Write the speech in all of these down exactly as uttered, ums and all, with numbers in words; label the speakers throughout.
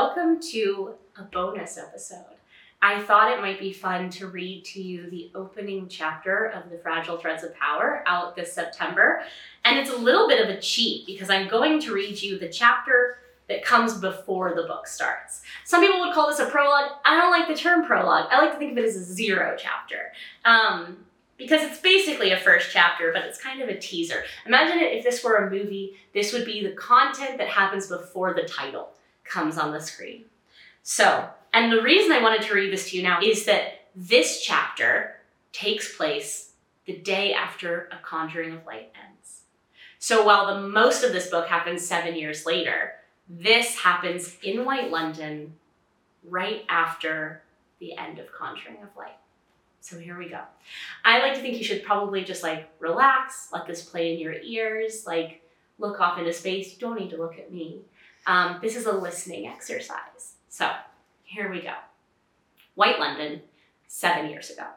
Speaker 1: welcome to a bonus episode. I thought it might be fun to read to you the opening chapter of The Fragile Threads of Power out this September. And it's a little bit of a cheat because I'm going to read you the chapter that comes before the book starts. Some people would call this a prologue. I don't like the term prologue. I like to think of it as a zero chapter. Um, because it's basically a first chapter, but it's kind of a teaser. Imagine it if this were a movie, this would be the content that happens before the title comes on the screen. So, and the reason I wanted to read this to you now is that this chapter takes place the day after A Conjuring of Light ends. So while the most of this book happens seven years later, this happens in White London right after the end of Conjuring of Light. So here we go. I like to think you should probably just like relax, let this play in your ears, like look off into space. You don't need to look at me. Um, this is a listening exercise. So here we go. White London, seven years ago.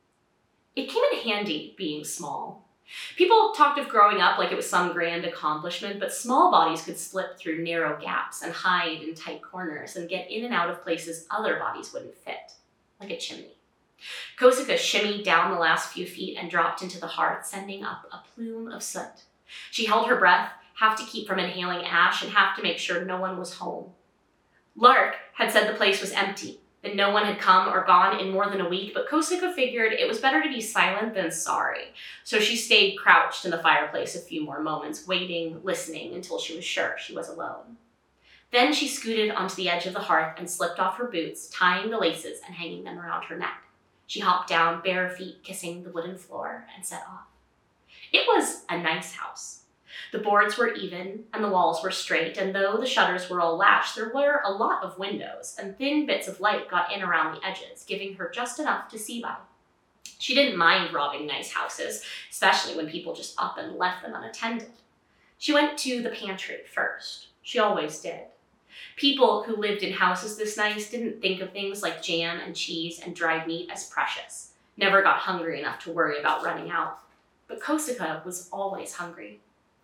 Speaker 1: It came in handy being small. People talked of growing up like it was some grand accomplishment, but small bodies could slip through narrow gaps and hide in tight corners and get in and out of places other bodies wouldn't fit, like a chimney. Kosika shimmied down the last few feet and dropped into the hearth, sending up a plume of soot. She held her breath, half to keep from inhaling ash and half to make sure no one was home. Lark had said the place was empty, that no one had come or gone in more than a week, but Kosika figured it was better to be silent than sorry. So she stayed crouched in the fireplace a few more moments, waiting, listening until she was sure she was alone. Then she scooted onto the edge of the hearth and slipped off her boots, tying the laces and hanging them around her neck. She hopped down, bare feet kissing the wooden floor, and set off. It was a nice house. The boards were even and the walls were straight, and though the shutters were all latched, there were a lot of windows, and thin bits of light got in around the edges, giving her just enough to see by. She didn't mind robbing nice houses, especially when people just up and left them unattended. She went to the pantry first. She always did. People who lived in houses this nice didn't think of things like jam and cheese and dried meat as precious, never got hungry enough to worry about running out. But Kosika was always hungry.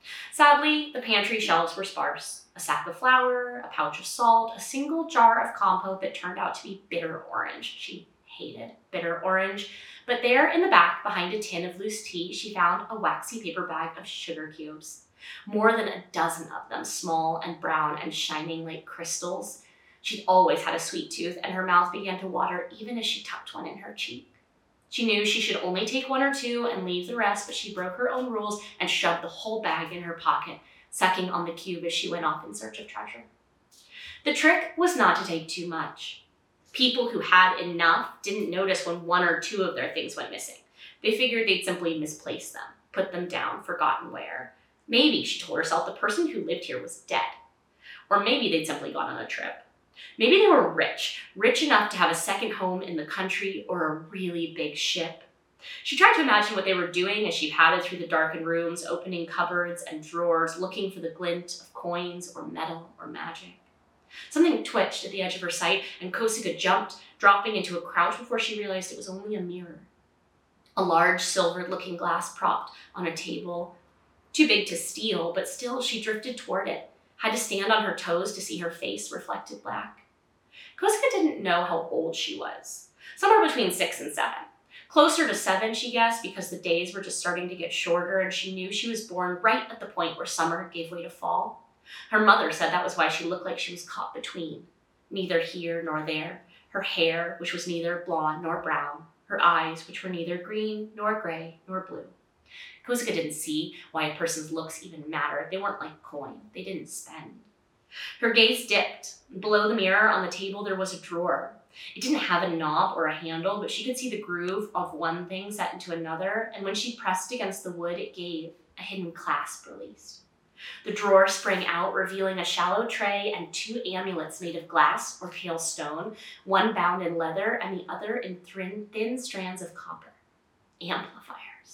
Speaker 1: Sadly, the pantry shelves were sparse. A sack of flour, a pouch of salt, a single jar of compote that turned out to be bitter orange. She hated bitter orange. But there in the back, behind a tin of loose tea, she found a waxy paper bag of sugar cubes. More than a dozen of them, small and brown and shining like crystals. She'd always had a sweet tooth, and her mouth began to water even as she tucked one in her cheek. She knew she should only take one or two and leave the rest, but she broke her own rules and shoved the whole bag in her pocket, sucking on the cube as she went off in search of treasure. The trick was not to take too much. People who had enough didn't notice when one or two of their things went missing. They figured they'd simply misplace them, put them down, forgotten where. Maybe, she told herself, the person who lived here was dead. Or maybe they'd simply gone on a trip. Maybe they were rich, rich enough to have a second home in the country or a really big ship. She tried to imagine what they were doing as she padded through the darkened rooms, opening cupboards and drawers, looking for the glint of coins or metal or magic. Something twitched at the edge of her sight, and Kosika jumped, dropping into a crouch before she realized it was only a mirror. A large silvered-looking glass propped on a table, too big to steal, but still she drifted toward it, had to stand on her toes to see her face reflected black. Kosika didn't know how old she was. Somewhere between six and seven. Closer to seven, she guessed, because the days were just starting to get shorter, and she knew she was born right at the point where summer gave way to fall. Her mother said that was why she looked like she was caught between, neither here nor there. Her hair, which was neither blonde nor brown. Her eyes, which were neither green nor gray nor blue. Kosika didn't see why a person's looks even mattered. They weren't like coin. They didn't spend. Her gaze dipped. Below the mirror on the table, there was a drawer. It didn't have a knob or a handle, but she could see the groove of one thing set into another, and when she pressed against the wood, it gave a hidden clasp released. The drawer sprang out, revealing a shallow tray and two amulets made of glass or pale stone, one bound in leather and the other in thin, thin strands of copper. Amplifiers.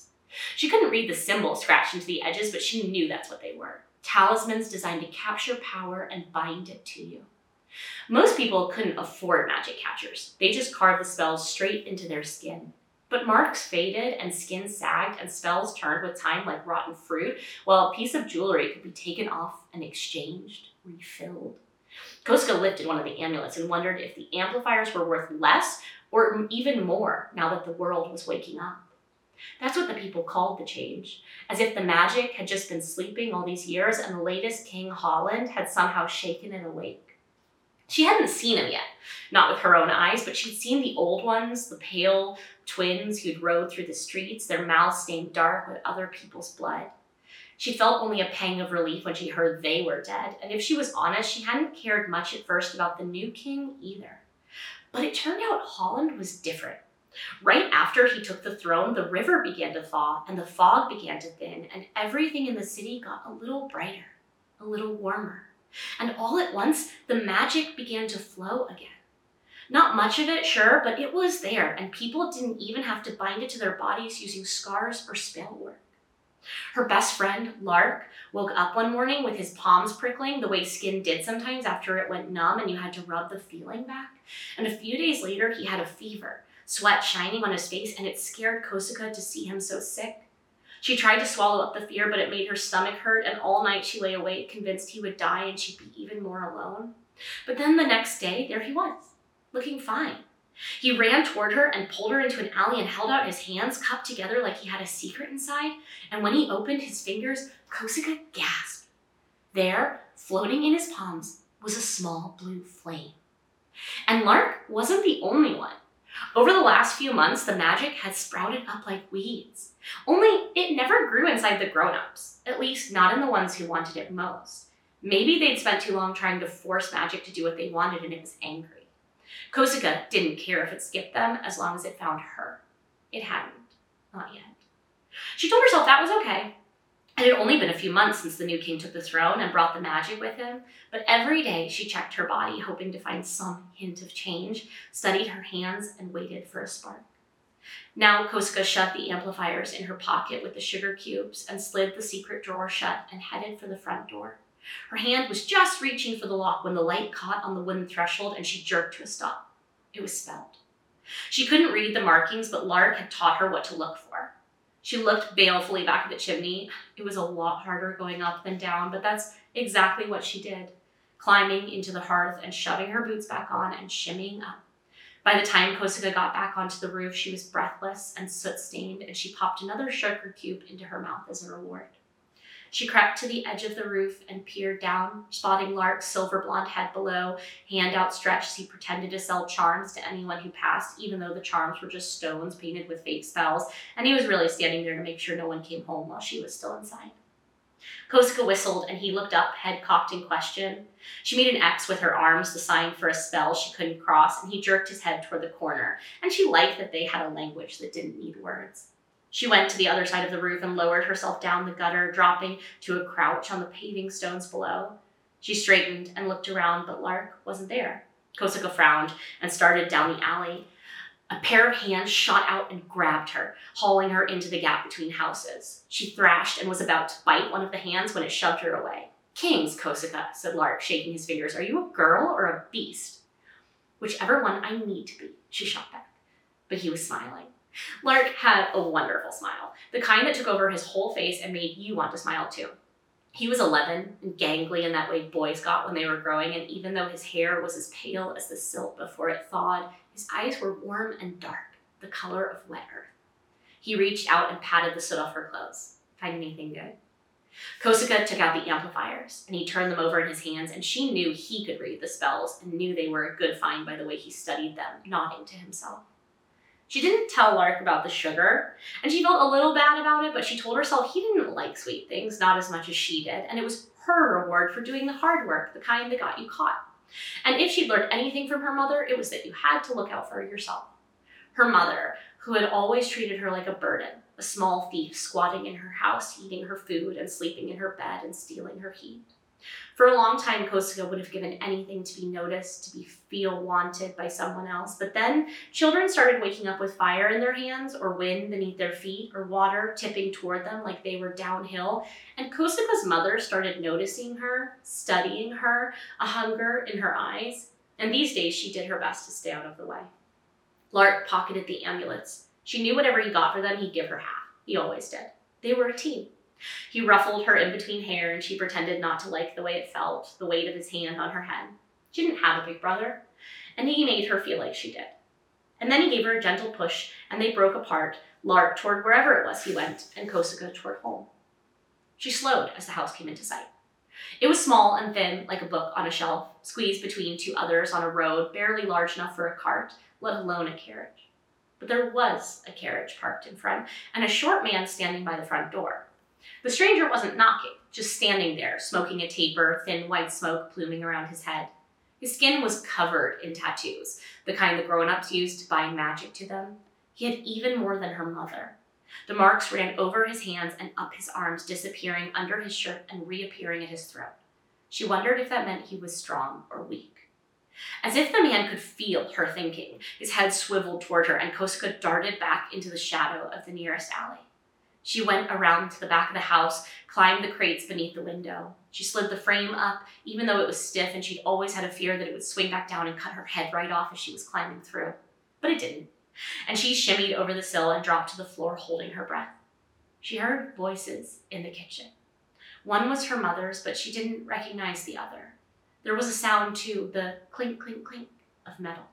Speaker 1: She couldn't read the symbols scratched into the edges, but she knew that's what they were. Talismans designed to capture power and bind it to you. Most people couldn't afford magic catchers. They just carved the spells straight into their skin. But marks faded and skin sagged and spells turned with time like rotten fruit, while a piece of jewelry could be taken off and exchanged, refilled. Kosuke lifted one of the amulets and wondered if the amplifiers were worth less or even more now that the world was waking up. That's what the people called the change, as if the magic had just been sleeping all these years and the latest King Holland had somehow shaken it awake. She hadn't seen him yet, not with her own eyes, but she'd seen the old ones, the pale twins who'd rode through the streets, their mouths stained dark with other people's blood. She felt only a pang of relief when she heard they were dead, and if she was honest, she hadn't cared much at first about the new king either. But it turned out Holland was different. Right after he took the throne, the river began to thaw, and the fog began to thin, and everything in the city got a little brighter, a little warmer. And all at once, the magic began to flow again. Not much of it, sure, but it was there, and people didn't even have to bind it to their bodies using scars or spell work. Her best friend, Lark, woke up one morning with his palms prickling the way skin did sometimes after it went numb and you had to rub the feeling back. And a few days later, he had a fever, sweat shining on his face, and it scared Kosuke to see him so sick. She tried to swallow up the fear, but it made her stomach hurt, and all night she lay awake, convinced he would die and she'd be even more alone. But then the next day, there he was, looking fine. He ran toward her and pulled her into an alley and held out his hands cupped together like he had a secret inside. And when he opened his fingers, Kosuke gasped. There, floating in his palms, was a small blue flame. And Lark wasn't the only one. Over the last few months, the magic had sprouted up like weeds. Only it never grew inside the grown-ups, at least not in the ones who wanted it most. Maybe they'd spent too long trying to force magic to do what they wanted and it was angry. Kosuke didn't care if it skipped them as long as it found her. It hadn't. Not yet. She told herself that was okay. It had only been a few months since the new king took the throne and brought the magic with him, but every day she checked her body, hoping to find some hint of change, studied her hands, and waited for a spark. Now Kosuke shoved the amplifiers in her pocket with the sugar cubes and slid the secret drawer shut and headed for the front door. Her hand was just reaching for the lock when the light caught on the wooden threshold and she jerked to a stop. It was spelled. She couldn't read the markings, but Lark had taught her what to look for. She looked balefully back at the chimney. It was a lot harder going up than down, but that's exactly what she did, climbing into the hearth and shoving her boots back on and shimmying up. By the time Kosuke got back onto the roof, she was breathless and soot-stained, and she popped another sugar cube into her mouth as a reward. She crept to the edge of the roof and peered down, spotting Lark's silver blonde head below, hand outstretched as he pretended to sell charms to anyone who passed, even though the charms were just stones painted with fake spells, and he was really standing there to make sure no one came home while she was still inside. Kosuke whistled, and he looked up, head cocked in question. She made an X with her arms, the sign for a spell she couldn't cross, and he jerked his head toward the corner, and she liked that they had a language that didn't need words. She went to the other side of the roof and lowered herself down the gutter, dropping to a crouch on the paving stones below. She straightened and looked around, but Lark wasn't there. Kosuke frowned and started down the alley. A pair of hands shot out and grabbed her, hauling her into the gap between houses. She thrashed and was about to bite one of the hands when it shoved her away. "Kings, Kosuke," said Lark, shaking his fingers. "Are you a girl or a beast?" "Whichever one I need to be," she shot back. But he was smiling. Lark had a wonderful smile, the kind that took over his whole face and made you want to smile too. He was eleven and gangly in that way boys got when they were growing, and even though his hair was as pale as the silt before it thawed, his eyes were warm and dark, the color of wet earth. He reached out and patted the soot off her clothes. "Find anything good?" Kosuke took out the amplifiers, and he turned them over in his hands, and she knew he could read the spells and knew they were a good find by the way he studied them, nodding to himself. She didn't tell Lark about the sugar, and she felt a little bad about it, but she told herself he didn't like sweet things, not as much as she did, and it was her reward for doing the hard work, the kind that got you caught. And if she'd learned anything from her mother, it was that you had to look out for yourself. Her mother, who had always treated her like a burden, a small thief squatting in her house, eating her food and sleeping in her bed and stealing her heat. For a long time, Kosuke would have given anything to be noticed, to be feel wanted by someone else. But then children started waking up with fire in their hands, or wind beneath their feet, or water tipping toward them like they were downhill. And Kosuke's mother started noticing her, studying her, a hunger in her eyes. And these days she did her best to stay out of the way. Lark pocketed the amulets. She knew whatever he got for them, he'd give her half. He always did. They were a team. He ruffled her in between hair, and she pretended not to like the way it felt, the weight of his hand on her head. She didn't have a big brother, and he made her feel like she did. And then he gave her a gentle push, and they broke apart, Lark toward wherever it was he went, and Kosika toward home. She slowed as the house came into sight. It was small and thin, like a book on a shelf, squeezed between two others on a road barely large enough for a cart, let alone a carriage. But there was a carriage parked in front, and a short man standing by the front door. The stranger wasn't knocking, just standing there, smoking a taper, thin white smoke pluming around his head. His skin was covered in tattoos, the kind the grown-ups used to bind magic to them. He had even more than her mother. The marks ran over his hands and up his arms, disappearing under his shirt and reappearing at his throat. She wondered if that meant he was strong or weak. As if the man could feel her thinking, his head swiveled toward her, and Kosika darted back into the shadow of the nearest alley. She went around to the back of the house, climbed the crates beneath the window. She slid the frame up, even though it was stiff, and she'd always had a fear that it would swing back down and cut her head right off as she was climbing through. But it didn't, and she shimmied over the sill and dropped to the floor, holding her breath. She heard voices in the kitchen. One was her mother's, but she didn't recognize the other. There was a sound, too, the clink, clink, clink of metal.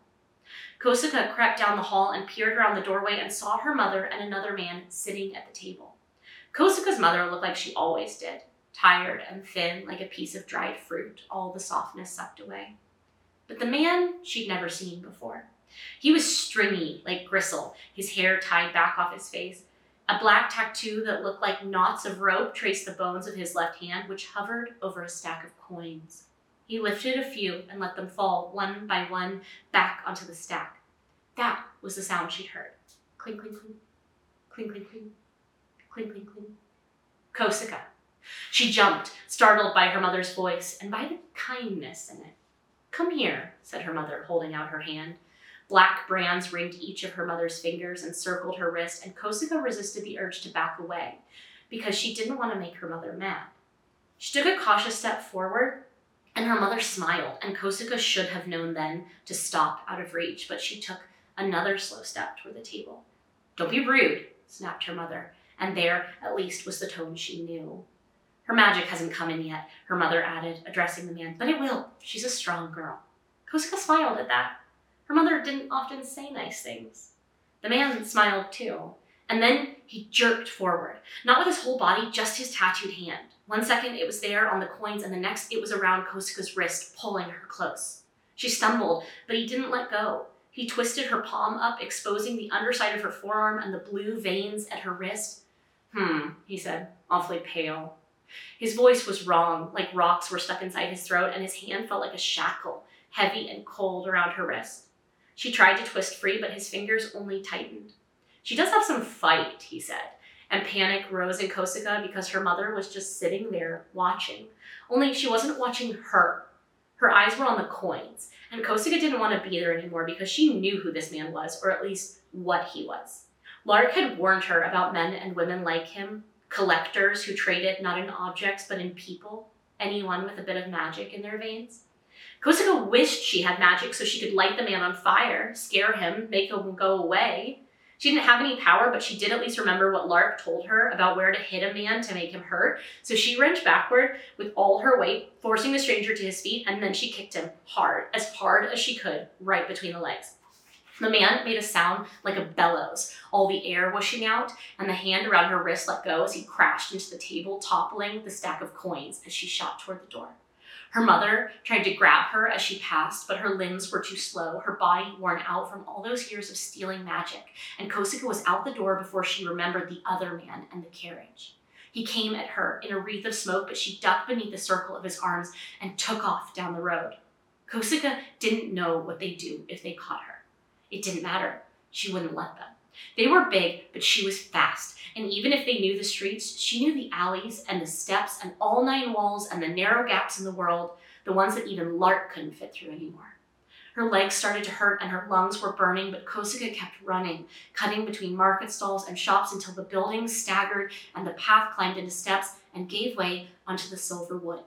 Speaker 1: Kosika crept down the hall and peered around the doorway and saw her mother and another man sitting at the table. Kosika's mother looked like she always did, tired and thin like a piece of dried fruit, all the softness sucked away. But the man she'd never seen before. He was stringy like gristle, his hair tied back off his face. A black tattoo that looked like knots of rope traced the bones of his left hand, which hovered over a stack of coins. He lifted a few and let them fall one by one back onto the stack. That was the sound she'd heard. Clink, clink, clink. Clink, clink, clink. Clink, clink, clink. Kosika. She jumped, startled by her mother's voice and by the kindness in it. Come here, said her mother, holding out her hand. Black brands ringed each of her mother's fingers and circled her wrist, and Kosika resisted the urge to back away because she didn't want to make her mother mad. She took a cautious step forward, and her mother smiled, and Kosika should have known then to stop out of reach, but she took another slow step toward the table. Don't be rude, snapped her mother, and there, at least, was the tone she knew. Her magic hasn't come in yet, her mother added, addressing the man, but it will. She's a strong girl. Kosika smiled at that. Her mother didn't often say nice things. The man smiled too, and then he jerked forward, not with his whole body, just his tattooed hand. One second it was there on the coins, and the next it was around Kosika's wrist, pulling her close. She stumbled, but he didn't let go. He twisted her palm up, exposing the underside of her forearm and the blue veins at her wrist. Hmm, he said, awfully pale. His voice was wrong, like rocks were stuck inside his throat, and his hand felt like a shackle, heavy and cold around her wrist. She tried to twist free, but his fingers only tightened. She does have some fight, he said, and panic rose in Kosika because her mother was just sitting there watching. Only she wasn't watching her. Her eyes were on the coins, and Kosika didn't want to be there anymore because she knew who this man was, or at least what he was. Lark had warned her about men and women like him, collectors who traded not in objects but in people, anyone with a bit of magic in their veins. Kosika wished she had magic so she could light the man on fire, scare him, make him go away. She didn't have any power, but she did at least remember what Lark told her about where to hit a man to make him hurt. So she wrenched backward with all her weight, forcing the stranger to his feet, and then she kicked him hard, as hard as she could, right between the legs. The man made a sound like a bellows, all the air whooshing out, and the hand around her wrist let go as he crashed into the table, toppling the stack of coins as she shot toward the door. Her mother tried to grab her as she passed, but her limbs were too slow, her body worn out from all those years of stealing magic, and Kosika was out the door before she remembered the other man and the carriage. He came at her in a wreath of smoke, but she ducked beneath the circle of his arms and took off down the road. Kosika didn't know what they'd do if they caught her. It didn't matter. She wouldn't let them. They were big, but she was fast, and even if they knew the streets, she knew the alleys and the steps and all nine walls and the narrow gaps in the world, the ones that even Lark couldn't fit through anymore. Her legs started to hurt and her lungs were burning, but Kosika kept running, cutting between market stalls and shops until the buildings staggered and the path climbed into steps and gave way onto the silver wood.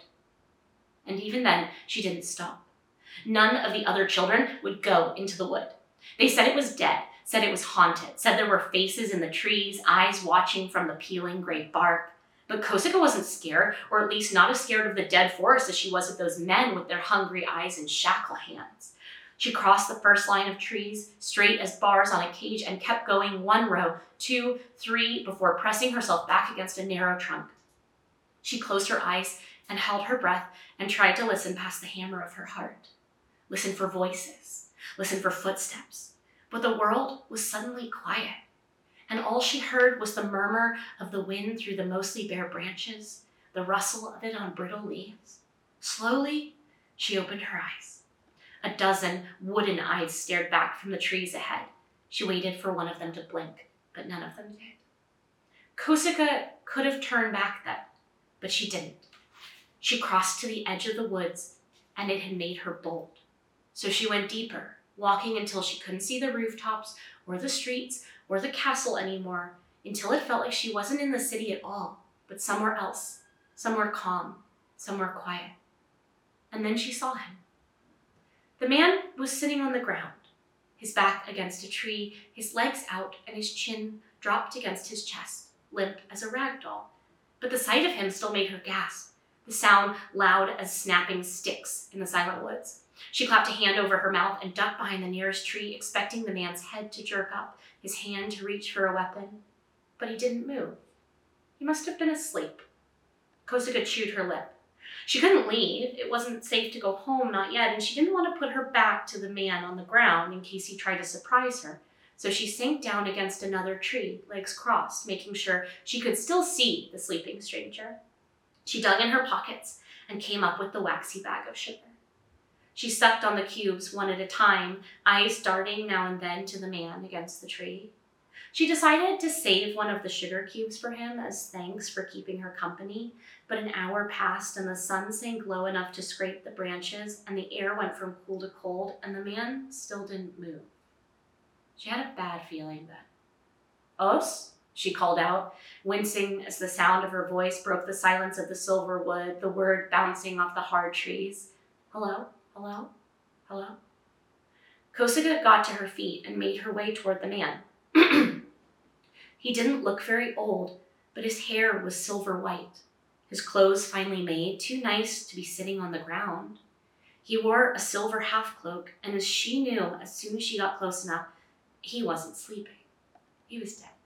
Speaker 1: And even then, she didn't stop. None of the other children would go into the wood. They said it was dead, said it was haunted, said there were faces in the trees, eyes watching from the peeling gray bark. But Kosika wasn't scared, or at least not as scared of the dead forest as she was of those men with their hungry eyes and shackle hands. She crossed the first line of trees, straight as bars on a cage, and kept going one row, two, three, before pressing herself back against a narrow trunk. She closed her eyes and held her breath and tried to listen past the hammer of her heart. Listen for voices, listen for footsteps. But the world was suddenly quiet, and all she heard was the murmur of the wind through the mostly bare branches, the rustle of it on brittle leaves. Slowly, she opened her eyes. A dozen wooden eyes stared back from the trees ahead. She waited for one of them to blink, but none of them did. Kosika could have turned back then, but she didn't. She crossed to the edge of the woods, and it had made her bold. So she went deeper, walking until she couldn't see the rooftops or the streets or the castle anymore, until it felt like she wasn't in the city at all, but somewhere else, somewhere calm, somewhere quiet. And then she saw him. The man was sitting on the ground, his back against a tree, his legs out, and his chin dropped against his chest, limp as a rag doll. But the sight of him still made her gasp, the sound loud as snapping sticks in the silent woods. She clapped a hand over her mouth and ducked behind the nearest tree, expecting the man's head to jerk up, his hand to reach for a weapon. But he didn't move. He must have been asleep. Kosika chewed her lip. She couldn't leave. It wasn't safe to go home, not yet, and she didn't want to put her back to the man on the ground in case he tried to surprise her. So she sank down against another tree, legs crossed, making sure she could still see the sleeping stranger. She dug in her pockets and came up with the waxy bag of sugar. She sucked on the cubes one at a time, eyes darting now and then to the man against the tree. She decided to save one of the sugar cubes for him as thanks for keeping her company, but an hour passed and the sun sank low enough to scrape the branches, and the air went from cool to cold, and the man still didn't move. She had a bad feeling then. "Os?" she called out, wincing as the sound of her voice broke the silence of the silver wood, the word bouncing off the hard trees. "Hello? Hello? Hello?" Kosika got to her feet and made her way toward the man. He didn't look very old, but his hair was silver white, his clothes finely made, too nice to be sitting on the ground. He wore a silver half-cloak, and as she knew as soon as she got close enough, he wasn't sleeping. He was dead.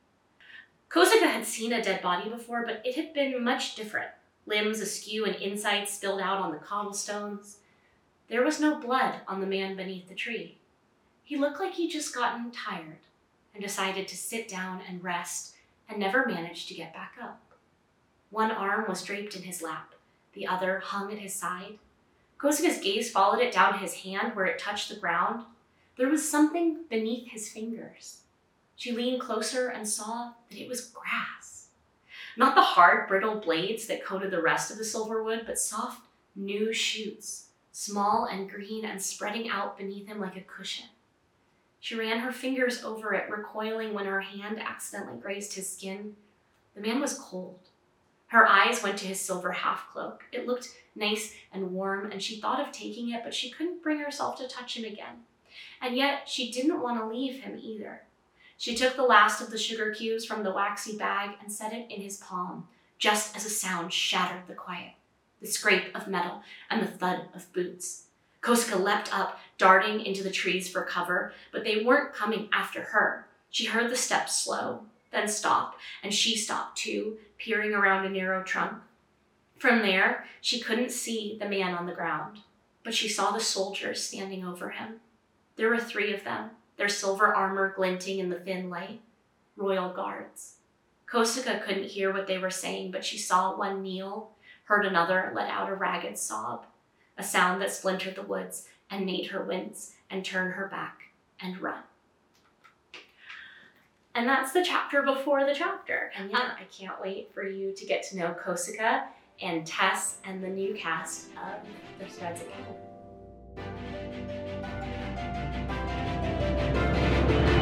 Speaker 1: Kosika had seen a dead body before, but it had been much different. Limbs askew and insides spilled out on the cobblestones. There was no blood on the man beneath the tree. He looked like he'd just gotten tired and decided to sit down and rest and never managed to get back up. One arm was draped in his lap, the other hung at his side. Kosika's gaze followed it down his hand where it touched the ground. There was something beneath his fingers. She leaned closer and saw that it was grass. Not the hard, brittle blades that coated the rest of the silver wood, but soft, new shoots, small and green and spreading out beneath him like a cushion. She ran her fingers over it, recoiling when her hand accidentally grazed his skin. The man was cold. Her eyes went to his silver half-cloak. It looked nice and warm, and she thought of taking it, but she couldn't bring herself to touch him again. And yet, she didn't want to leave him either. She took the last of the sugar cubes from the waxy bag and set it in his palm, just as a sound shattered the quiet, the scrape of metal and the thud of boots. Kosika leapt up, darting into the trees for cover, but they weren't coming after her. She heard the steps slow, then stop, and she stopped too, peering around a narrow trunk. From there, she couldn't see the man on the ground, but she saw the soldiers standing over him. There were three of them, their silver armor glinting in the thin light. Royal guards. Kosika couldn't hear what they were saying, but she saw one kneel, heard another let out a ragged sob, a sound that splintered the woods and made her wince and turn her back and run. And that's the chapter before the chapter. And yeah, I can't wait for you to get to know Kosika and Tess and the new cast of The Threads of Power.